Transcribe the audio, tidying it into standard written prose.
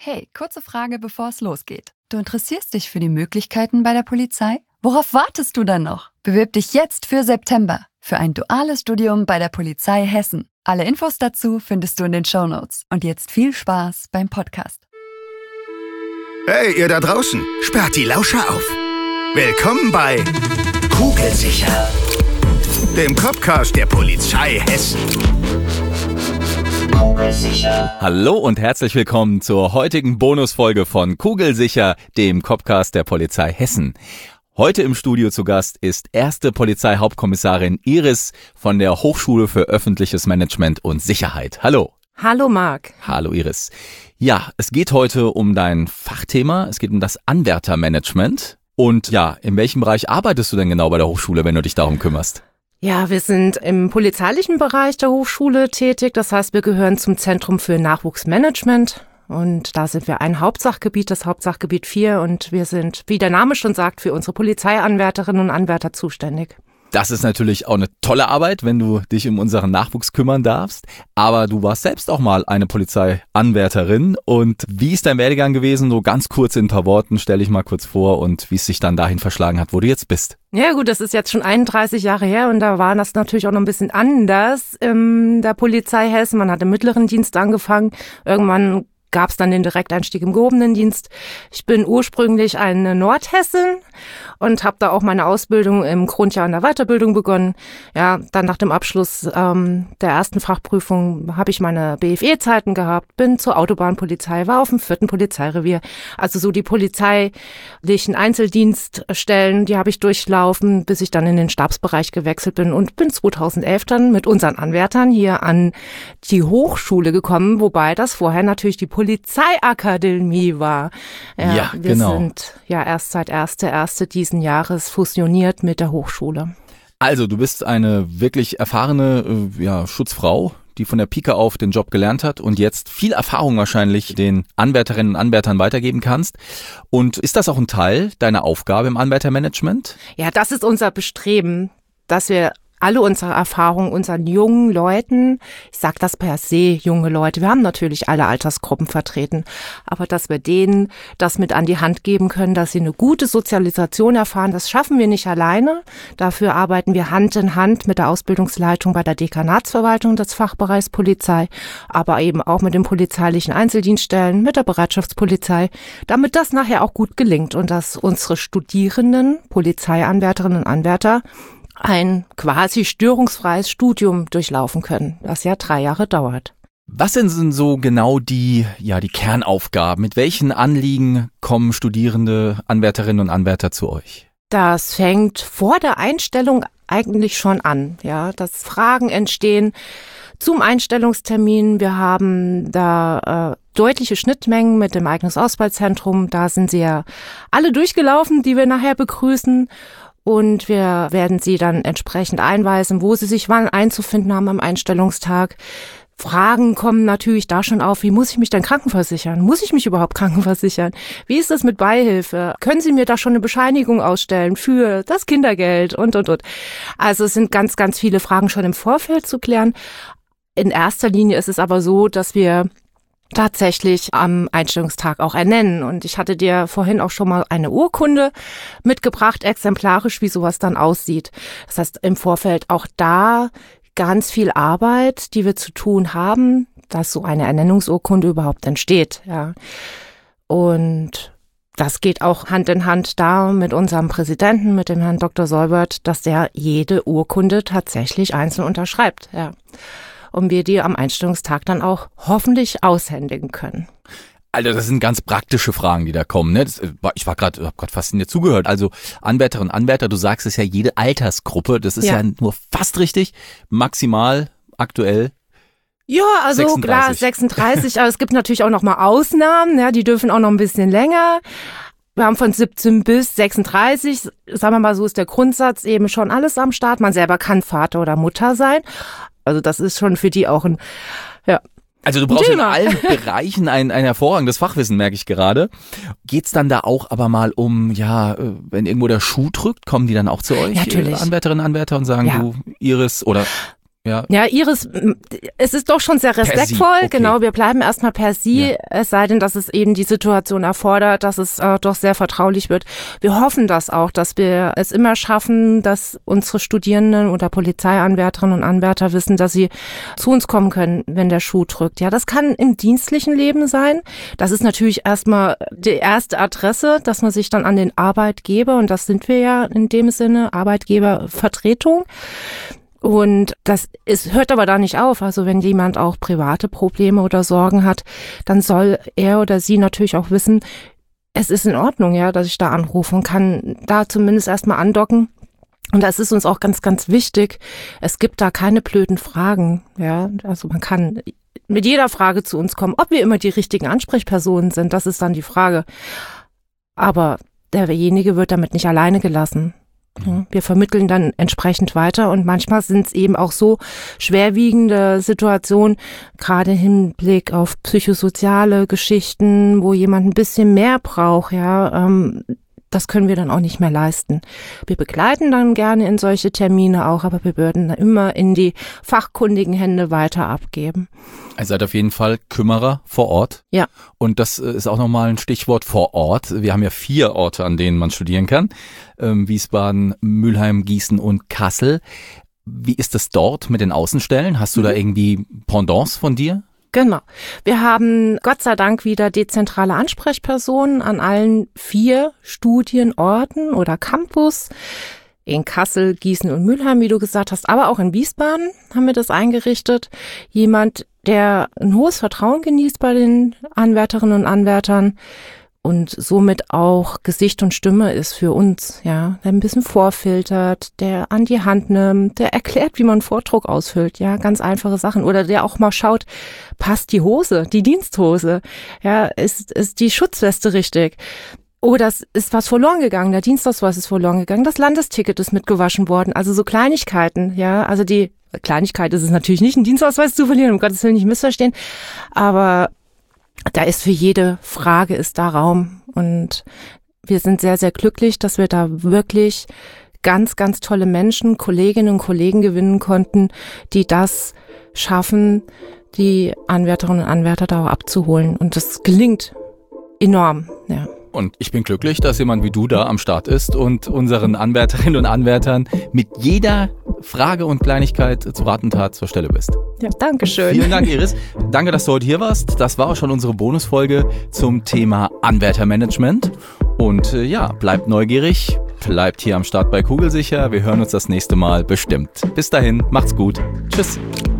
Hey, kurze Frage, bevor es losgeht. Du interessierst dich für die Möglichkeiten bei der Polizei? Worauf wartest du dann noch? Bewirb dich jetzt für September für ein duales Studium bei der Polizei Hessen. Alle Infos dazu findest du in den Shownotes. Und jetzt viel Spaß beim Podcast. Hey, ihr da draußen, sperrt die Lauscher auf. Willkommen bei Kugelsicher, dem Copcast der Polizei Hessen. Hallo und herzlich willkommen zur heutigen Bonusfolge von Kugelsicher, dem Copcast der Polizei Hessen. Heute im Studio zu Gast ist erste Polizeihauptkommissarin Iris von der Hochschule für öffentliches Management und Sicherheit. Hallo. Hallo Marc. Hallo Iris. Ja, es geht heute um dein Fachthema. Es geht um das Anwärtermanagement. Und ja, in welchem Bereich arbeitest du denn genau bei der Hochschule, wenn du dich darum kümmerst? Ja, wir sind im polizeilichen Bereich der Hochschule tätig. Das heißt, wir gehören zum Zentrum für Nachwuchsmanagement. Und da sind wir ein Hauptsachgebiet, das Hauptsachgebiet 4. Und wir sind, wie der Name schon sagt, für unsere Polizeianwärterinnen und Anwärter zuständig. Das ist natürlich auch eine tolle Arbeit, wenn du dich um unseren Nachwuchs kümmern darfst. Aber du warst selbst auch mal eine Polizeianwärterin. Und wie ist dein Werdegang gewesen? So ganz kurz in ein paar Worten, stell dich mal kurz vor und wie es sich dann dahin verschlagen hat, wo du jetzt bist. Ja gut, das ist jetzt schon 31 Jahre her und da war das natürlich auch noch ein bisschen anders in der Polizei Hessen. Man hat im mittleren Dienst angefangen. Irgendwann gab es dann den Direkteinstieg im gehobenen Dienst. Ich bin ursprünglich eine Nordhessin und habe da auch meine Ausbildung im Grundjahr in der Weiterbildung begonnen. Ja, dann nach dem Abschluss der ersten Fachprüfung habe ich meine BFE-Zeiten gehabt, bin zur Autobahnpolizei, war auf dem 4. Polizeirevier. Also so die polizeilichen Einzeldienststellen, die habe ich durchlaufen, bis ich dann in den Stabsbereich gewechselt bin und bin 2011 dann mit unseren Anwärtern hier an die Hochschule gekommen, wobei das vorher natürlich die Polizeiakademie war. Ja, wir genau. sind ja erst seit 1.1. diesen Jahres fusioniert mit der Hochschule. Also, du bist eine wirklich erfahrene Schutzfrau, die von der Pike auf den Job gelernt hat und jetzt viel Erfahrung wahrscheinlich den Anwärterinnen und Anwärtern weitergeben kannst. Und ist das auch ein Teil deiner Aufgabe im Anwärtermanagement? Ja, das ist unser Bestreben, dass wir alle unsere Erfahrungen unseren jungen Leuten, ich sage das per se, junge Leute, wir haben natürlich alle Altersgruppen vertreten, aber dass wir denen das mit an die Hand geben können, dass sie eine gute Sozialisation erfahren, das schaffen wir nicht alleine. Dafür arbeiten wir Hand in Hand mit der Ausbildungsleitung bei der Dekanatsverwaltung des Fachbereichs Polizei, aber eben auch mit den polizeilichen Einzeldienststellen, mit der Bereitschaftspolizei, damit das nachher auch gut gelingt und dass unsere Studierenden, Polizeianwärterinnen und Anwärter, ein quasi störungsfreies Studium durchlaufen können, das ja 3 Jahre dauert. Was sind so genau die Kernaufgaben? Mit welchen Anliegen kommen Studierende, Anwärterinnen und Anwärter zu euch? Das fängt vor der Einstellung eigentlich schon an, ja, dass Fragen entstehen zum Einstellungstermin. Wir haben da deutliche Schnittmengen mit dem Eignungsauswahlzentrum. Da sind sie ja alle durchgelaufen, die wir nachher begrüßen. Und wir werden sie dann entsprechend einweisen, wo sie sich wann einzufinden haben am Einstellungstag. Fragen kommen natürlich da schon auf, wie muss ich mich denn krankenversichern? Muss ich mich überhaupt krankenversichern? Wie ist das mit Beihilfe? Können Sie mir da schon eine Bescheinigung ausstellen für das Kindergeld und. Also es sind ganz, ganz viele Fragen schon im Vorfeld zu klären. In erster Linie ist es aber so, dass wir tatsächlich am Einstellungstag auch ernennen. Und ich hatte dir vorhin auch schon mal eine Urkunde mitgebracht, exemplarisch, wie sowas dann aussieht. Das heißt, im Vorfeld auch da ganz viel Arbeit, die wir zu tun haben, dass so eine Ernennungsurkunde überhaupt entsteht. Ja. Und das geht auch Hand in Hand da mit unserem Präsidenten, mit dem Herrn Dr. Solbert, dass der jede Urkunde tatsächlich einzeln unterschreibt. Ja. Und wir die am Einstellungstag dann auch hoffentlich aushändigen können. Also das sind ganz praktische Fragen, die da kommen. Ne? Ich habe gerade fasziniert zugehört. Also Anwärterinnen und Anwärter, du sagst es ja, jede Altersgruppe, das ist ja nur fast richtig, maximal aktuell. Ja, also 36. Klar, 36, aber es gibt natürlich auch noch mal Ausnahmen, ja, die dürfen auch noch ein bisschen länger. Wir haben von 17 bis 36, sagen wir mal, so ist der Grundsatz eben schon alles am Start. Man selber kann Vater oder Mutter sein. Also das ist schon für die auch ein, ja. Also du brauchst in allen Bereichen ein hervorragendes Fachwissen, merke ich gerade. Geht's dann da auch aber mal um, wenn irgendwo der Schuh drückt, kommen die dann auch zu euch? Natürlich. Anwärterinnen, Anwärter und sagen, du, Iris, oder Ja, Iris, es ist doch schon sehr respektvoll. Okay. Genau, wir bleiben erstmal per Sie, es sei denn, dass es eben die Situation erfordert, dass es doch sehr vertraulich wird. Wir hoffen das auch, dass wir es immer schaffen, dass unsere Studierenden oder Polizeianwärterinnen und Anwärter wissen, dass sie zu uns kommen können, wenn der Schuh drückt. Ja, das kann im dienstlichen Leben sein. Das ist natürlich erstmal die erste Adresse, dass man sich dann an den Arbeitgeber, und das sind wir ja in dem Sinne, Arbeitgebervertretung. Und hört aber da nicht auf. Also wenn jemand auch private Probleme oder Sorgen hat, dann soll er oder sie natürlich auch wissen, es ist in Ordnung, ja, dass ich da anrufe und kann da zumindest erstmal andocken. Und das ist uns auch ganz, ganz wichtig. Es gibt da keine blöden Fragen, ja. Also man kann mit jeder Frage zu uns kommen. Ob wir immer die richtigen Ansprechpersonen sind, das ist dann die Frage. Aber derjenige wird damit nicht alleine gelassen. Wir vermitteln dann entsprechend weiter und manchmal sind es eben auch so schwerwiegende Situationen, gerade im Hinblick auf psychosoziale Geschichten, wo jemand ein bisschen mehr braucht, ja, das können wir dann auch nicht mehr leisten. Wir begleiten dann gerne in solche Termine auch, aber wir würden immer in die fachkundigen Hände weiter abgeben. Ihr seid auf jeden Fall Kümmerer vor Ort. Ja. Und das ist auch nochmal ein Stichwort vor Ort. Wir haben ja 4 Orte, an denen man studieren kann. Wiesbaden, Mülheim, Gießen und Kassel. Wie ist das dort mit den Außenstellen? Hast du da irgendwie Pendants von dir? Genau. Wir haben Gott sei Dank wieder dezentrale Ansprechpersonen an allen 4 Studienorten oder Campus. In Kassel, Gießen und Mülheim, wie du gesagt hast, aber auch in Wiesbaden haben wir das eingerichtet. Jemand, der ein hohes Vertrauen genießt bei den Anwärterinnen und Anwärtern und somit auch Gesicht und Stimme ist für uns, ja, der ein bisschen vorfiltert, der an die Hand nimmt, der erklärt, wie man einen Vordruck ausfüllt, ja, ganz einfache Sachen, oder der auch mal schaut, passt die Hose, die Diensthose, ja, ist die Schutzweste richtig? Oh, das ist was verloren gegangen, der Dienstausweis ist verloren gegangen, das Landesticket ist mitgewaschen worden, also so Kleinigkeiten, ja, also die Kleinigkeit ist es natürlich nicht, einen Dienstausweis zu verlieren, um Gottes Willen nicht missverstehen, aber da ist für jede Frage ist da Raum und wir sind sehr, sehr glücklich, dass wir da wirklich ganz, ganz tolle Menschen, Kolleginnen und Kollegen gewinnen konnten, die das schaffen, die Anwärterinnen und Anwärter da auch abzuholen und das gelingt enorm, ja. Und ich bin glücklich, dass jemand wie du da am Start ist und unseren Anwärterinnen und Anwärtern mit jeder Frage und Kleinigkeit zu Rat und Tat zur Stelle bist. Ja, danke schön. Vielen Dank, Iris. Danke, dass du heute hier warst. Das war auch schon unsere Bonusfolge zum Thema Anwärtermanagement. Und bleibt neugierig, bleibt hier am Start bei Kugelsicher. Wir hören uns das nächste Mal bestimmt. Bis dahin, macht's gut. Tschüss.